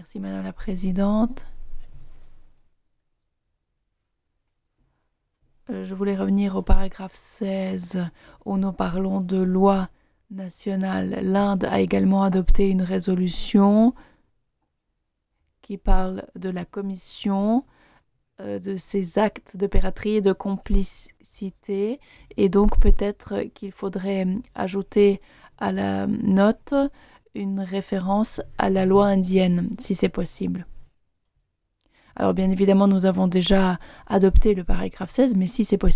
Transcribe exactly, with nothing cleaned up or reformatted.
Merci Madame la Présidente. Euh, Je voulais revenir au paragraphe seize où nous parlons de loi nationale. L'Inde a également adopté une résolution qui parle de la commission euh, de ces actes de piraterie et de complicité. Et donc peut-être qu'il faudrait ajouter à la note une référence à la loi indienne, si c'est possible. Alors bien évidemment, nous avons déjà adopté le paragraphe seize, mais si c'est possible,